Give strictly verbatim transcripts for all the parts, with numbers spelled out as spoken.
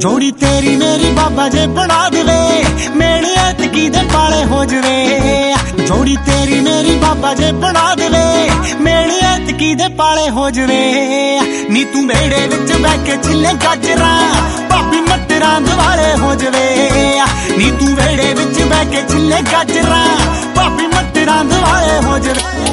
जोड़ी तेरी मेरी बाबा जे बना देवे, मेरे ऐतकी दे पाले हो जवे। जोड़ी तेरी मेरी बाबा जे बना देवे, मेरे ऐतकी दे पाले हो जवे। नी तू मेरे विच बह के छिले गाजरा, भाभी मटरा दिवाले हो जवे। नी तू मेरे विच बह के छिले गाजरा, भाभी मटरा दिवाले हो जवे।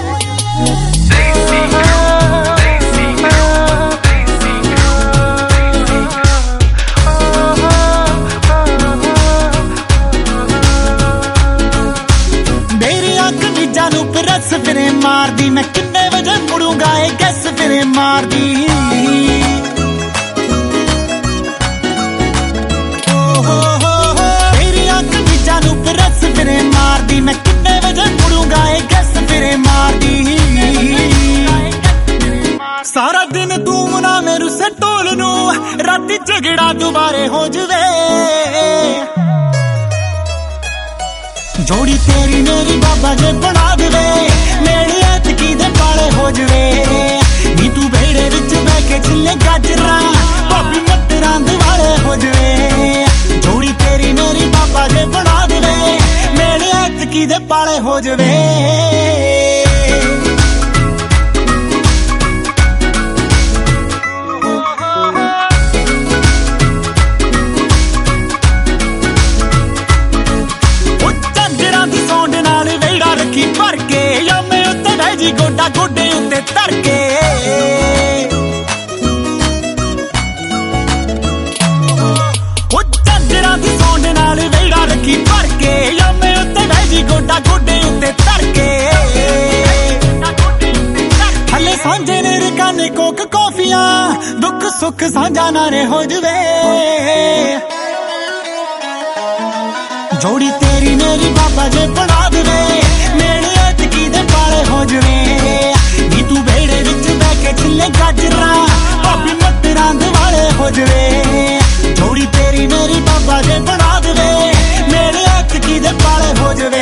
रस फिरे मार दी, मैं कितने बजे मुड़ूंगा ये गैस फिरे मार दी। तेरी आंख बीजा नू रस फिरे मार दी, मैं कितने बजे मुड़ूंगा ये गैस फिरे मार दी। सारा दिन तू मना मेरू से टोल नू, राती झगड़ा दोबारे हो जवे। जोड़ी तेरी मेरी बाबा जे बना देवे, मेरी ऐतकी दे पाले हो जवे। नी तू बेड़े विच बह के छिले गाजरा, भाभी मटरा दिवाले हो जवे। जोड़ी तेरी मेरी बाबा जे बना देवे, मेरी ऐतकी दे पाले हो जवे। भर के या मैं उत्ते बह जी गोडा गोडे उत्ते धर के। झांजरा दी सौंड नाल वेड़ा रखी भर के, या मैं उत्ते बह जी गोडा गोडे उत्ते धर के। हले सांझे ने रकाने कोक कॉफियां, दुख सुख सांझा नारे हो जवे। जोड़ी तेरी मेरी बाबा जे बना देवे, मेरे ऐतकी दे पाले हो जवे। नी तू बेड़े विच बह के छिले गाजरा, भाभी मटरा दिवाले हो जवे। जोड़ी तेरी मेरी बाबा जे बना देवे, मेरे ऐतकी दे पाले हो जवे।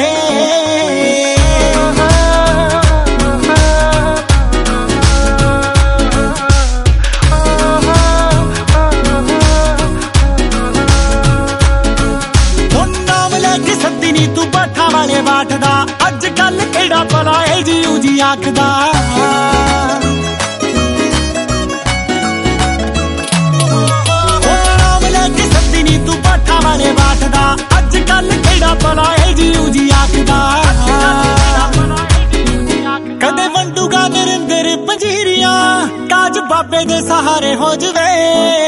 तू बाठा वाले बाठदा, अज कल केड़ा भला है जी उजी आखदा। नाम लेके सद्दी नी तू बाठा वाले बाठदा, अज कल केड़ा भला है जी उजी आखदा। कदे वंडूगा नरिंदर पंजीरियां, काज बाबे दे सहारे हो जवे।